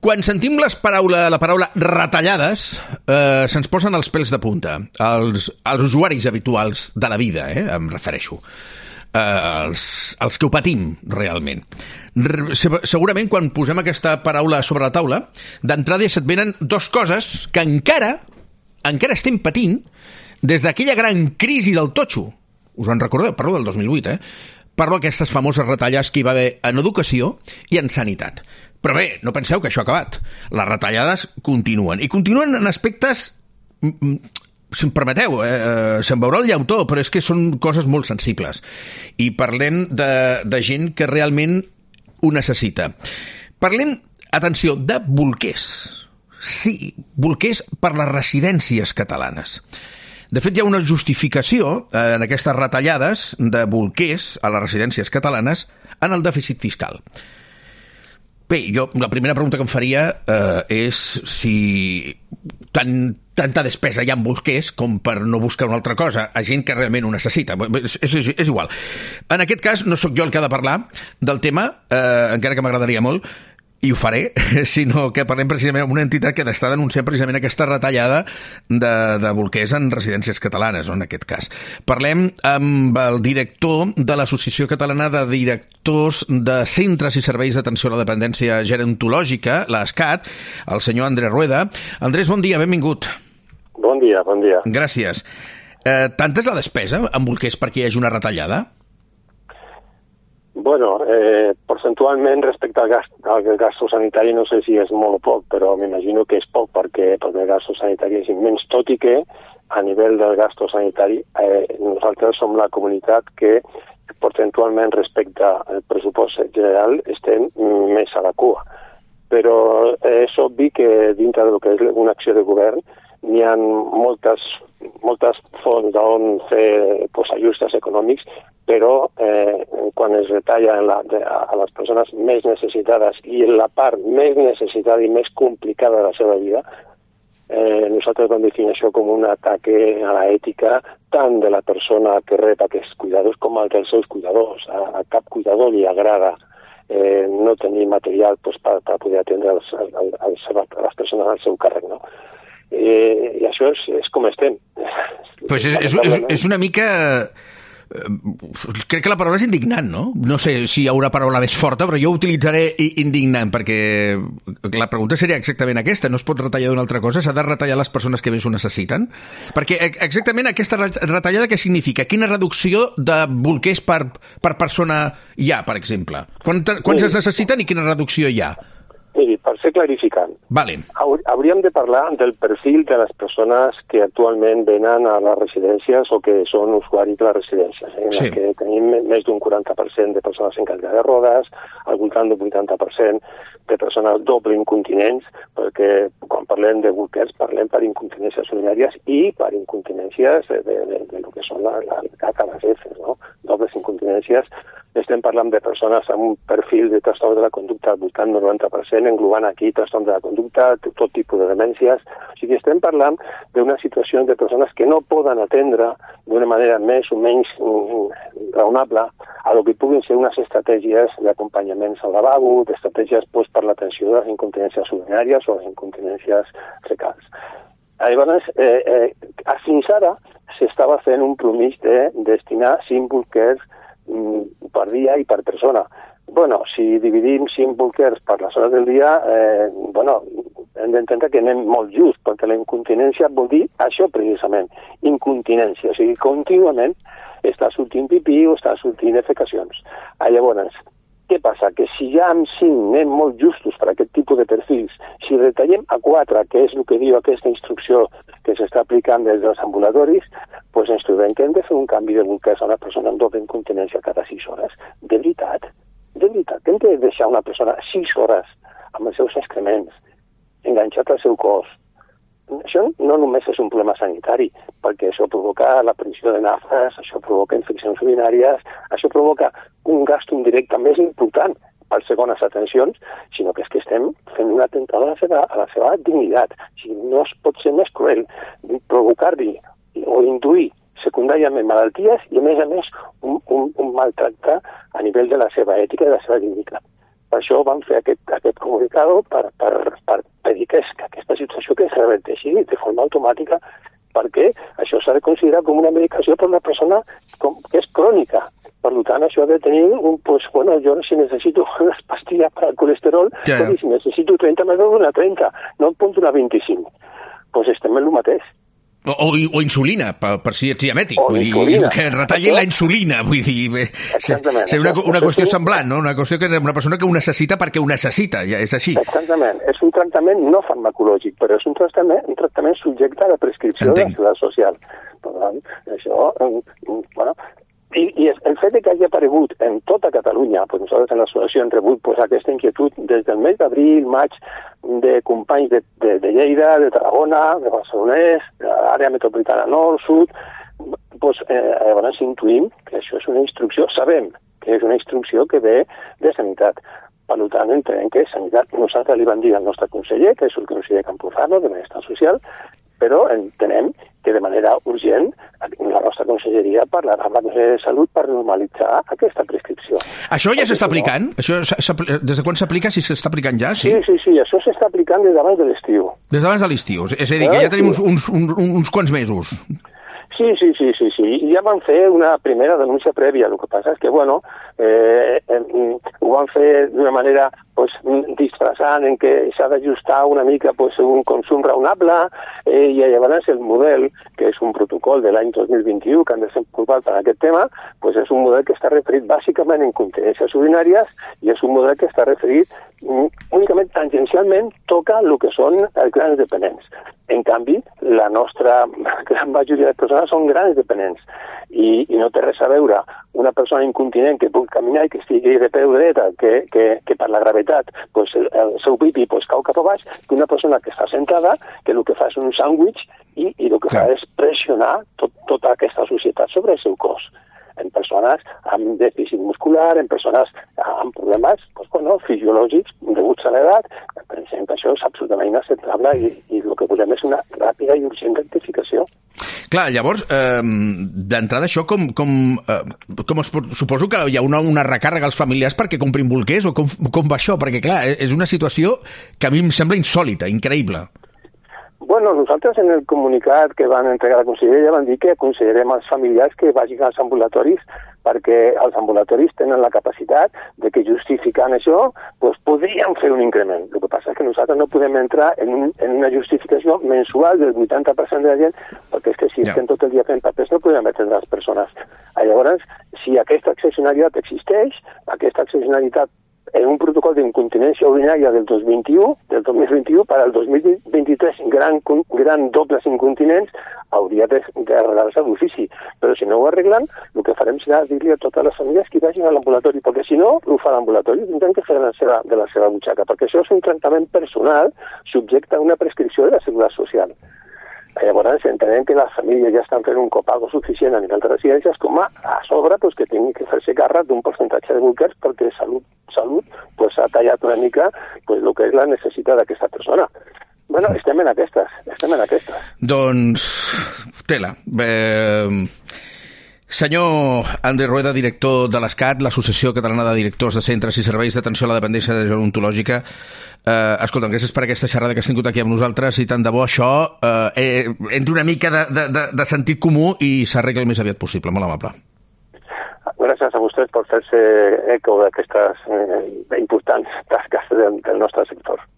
Quan sentim la paraula retallades, se'ns posen els pèls de punta. Els usuaris habituals de la vida, em refereixo. Els que ho patim realment. Segurament quan posem aquesta paraula sobre la taula, d'entrada se't venen dues coses que encara estem patint des d'aquella gran crisi del totxo. Us en recordeu? Parlo del 2008, Parlo d'aquestes famoses retallades que hi va haver en educació i en sanitat. Però bé, no penseu que això ha acabat. Les retallades continuen. I continuen en aspectes, si em permeteu, se'n veurà el llautó, però és que són coses molt sensibles. I parlem de gent que realment ho necessita. Parlem, atenció, de bolquers. Sí, bolquers per les residències catalanes. De fet, hi ha una justificació en aquestes retallades de bolquers a les residències catalanes en el dèficit fiscal. Bé, jo la primera pregunta que em faria és si tanta despesa hi ha en bolquers com per no buscar una altra cosa a gent que realment ho necessita. És igual. En aquest cas, no sóc jo el que ha de parlar del tema, encara que m'agradaria molt, i ho faré, sinó que parlem precisament amb una entitat que està denunciant precisament aquesta retallada de bolquers en residències catalanes, en aquest cas. Parlem amb el director de l'Associació Catalana de Directors de Centres i Serveis d'Atenció a la Dependència Gerontològica, l'ASCAT, el senyor Andrés Rueda. Andrés, bon dia, benvingut. Bon dia, bon dia. Gràcies. Tanta és la despesa en bolquers perquè hi hagi una retallada? Bueno, percentualment respecte al gasto sanitari no sé si és molt o poc, però m'imagino que és poc perquè el gasto sanitari és immens, tot i que a nivell del gasto sanitari nosaltres som la comunitat que percentualment respecte al pressupost general estem més a la cua. Però és obvi que dintre del que és una acció de govern n'hi ha moltes fonts d'on fer ajustes econòmics, però quan es retalla a les persones més necessitades i en la part més necessitada i més complicada de la seva vida, nosaltres vam definir això com un ataque a la ètica tant de la persona que rep aquests cuidadors com dels seus cuidadors. A cap cuidador li agrada no tenir material per poder atendre les persones al seu càrrec, no? I això és com estem. Pues és una mica... Crec que la paraula és indignant, no? No sé si hi haurà paraula més forta, però jo utilitzaré indignant, perquè la pregunta seria exactament aquesta. No es pot retallar d'una altra cosa, s'ha de retallar les persones que més ho necessiten. Perquè exactament aquesta retallada què significa? Quina reducció de bolquers per persona hi ha, per exemple? Quants es necessiten i quina reducció hi ha? Miri, per ser clarificant, vale. Hauríem de parlar del perfil de les persones que actualment venen a les residències o que són usuaris de les residències, en sí. Que tenim més d'un 40% de persones en cadira de rodes, al voltant d'un 80% de persones doble incontinents, perquè quan parlem de bolquers parlem per incontinències urinàries i per incontinències de lo que són les ACAs, no? Dobles incontinències. Estem parlant de persones amb un perfil de trastorn de la conducta al voltant del 90%, englobant aquí trastorn de la conducta, tot tipus de demències. O sigui, estem parlant d'una situació de persones que no poden atendre d'una manera més o menys raonable a lo que puguin ser unes estratègies d'acompanyament al lavabo, d'estratègies per l'atenció de les incontinències urinàries o les incontinències fecals. Llavors, fins ara s'estava fent un promís de destinar 5 bolquers per dia i per persona. Bueno, si dividim 5 bolquers per les hores del dia, hem d'entendre que anem molt just, perquè la incontinència vol dir això precisament, incontinència, o sigui, contínuament està sortint pipí o està sortint defecacions. Llavors, què passa? Que si ja amb 5 anem molt justos per aquest tipus de perfils, si retallem a 4, que és el que diu aquesta instrucció que s'està aplicant des dels ambulatoris, doncs ens trobem que hem de fer un canvi de bolquers a una persona amb doble incontinència cada 6 hores. De veritat, hem de deixar una persona 6 hores amb els seus excrements, enganxat al seu cos. Això no només és un problema sanitari, perquè això provoca l'aparició de nafres, això provoca infeccions urinàries, això provoca un gast indirecte més important per segones atencions, sinó que és que estem fent un atemptat a la seva dignitat. O sigui, no es pot ser més cruel provocar-li o induir secundàriament malalties i, a més, un maltracte a nivell de la seva ètica i de la seva dignitat. Per això van fer aquest comunicado per pedir que aquesta situació que se reverteixi de forma automàtica, perquè això s'ha de considerar com una medicació per una persona que és crònica. Per tant, això ha de tenir jo si necessito unes pastilles per al colesterol, si necessito 30 m'he de donar 30, no em puc donar 25. Doncs estem en el mateix. O insulina, per si ets diabètic. Vull dir, que retallin la insulina. Vull dir, seria una qüestió semblant, no? Una qüestió que una persona que ho necessita perquè ho necessita, ja és així. Exactament. És un tractament no farmacològic, però és un tractament subjecte a la prescripció de la Seguretat Social. Per tant, això, I el fet que hagi aparegut en tota Catalunya, nosaltres en l'associació hem rebut aquesta inquietud des del mes d'abril, maig, de companys de Lleida, de Tarragona, de Barcelonès, de l'àrea metropolitana nord, sud, llavors intuïm que això és una instrucció, sabem que és una instrucció que ve de Sanitat. Per tant, entenem que Sanitat, nosaltres li vam dir al nostre conseller, que és el conseller Campuzano, de Benestar Social, però entenem que de manera urgent la nostra conselleria parlarà amb la Conselleria de Salut per normalitzar aquesta prescripció. Això ja s'està aplicant? Això, des de quan s'aplica? Si s'està aplicant ja? Sí, això s'està aplicant des d'abans de l'estiu. Des d'abans de l'estiu, és a dir, que ja tenim uns quants mesos. Sí. Ja van fer una primera denúncia prèvia. El que passa és que, ho van fer d'una manera disfressant en què s'ha d'ajustar una mica un consum raonable i llavors el model, que és un protocol de l'any 2021 que han desenvolupat per aquest tema, és un model que està referit bàsicament en continències urinàries i és un model que està referit únicament tangencialment toca el que són els grans dependents. En canvi, la nostra gran majoria de persones són grans dependents i no té res a veure una persona incontinent que pugui caminar i que estigui de peu dreta, que per la gravetat el seu pipi cau cap a baix, que una persona que està sentada, que el que fa és un sàndwich i el que fa és pressionar tota aquesta societat sobre el seu cos. En persones amb dèficit muscular, en persones amb problemes fisiològics deguts a l'edat. Pensem que això és absolutament inacceptable i el que volem és una ràpida i urgent rectificació. Clar, llavors, d'entrada això com es pot... Suposo que hi ha una recàrrega als familiars perquè comprin bolquers o com va això? Perquè, clar, és una situació que a mi em sembla insòlita, increïble. Nosaltres en el comunicat que van entregar a la conselleria van dir que aconsellarem als familiars que vagin als ambulatoris perquè els ambulatoris tenen la capacitat de que justificant això podrien fer un increment. El que passa és que nosaltres no podem entrar en una justificació mensual del 80% de la gent perquè és que si estem tot el dia fent papers no podem atendre les persones. Llavors, si aquesta excepcionalitat existeix, aquesta excepcionalitat en un protocol d'incontinència urinària del 2021 per al 2023 gran dobles incontinents hauria d'arreglar-se d'ofici. Però si no ho arreglen, el que farem serà dir-li a totes les famílies que vagin a l'ambulatori, perquè si no, ho fa l'ambulatori, tindran que fer de la seva butxaca, perquè això és un tractament personal subjecte a una prescripció de la Seguretat Social. Llavors entenem que les famílies ja estan fent un copago suficient a nivell de residències com a sobre que tinguin que fer-se càrrec d'un percentatge de bolquers perquè Salut ha tallat una mica el que és la necessitat d'aquesta persona. Estem en aquestes. Doncs, tela. Senyor Ander Rueda, director de l'ASCAT, l'Associació Catalana de Directors de Centres i Serveis d'Atenció a la Dependència Gerontològica, escolta'm, gràcies per aquesta xerrada que has tingut aquí amb nosaltres i tant de bo això entri una mica de sentit comú i s'arregli el més aviat possible. Molt amable. Gràcies a vostès per fer-se eco d'aquestes importants tasques del nostre sector.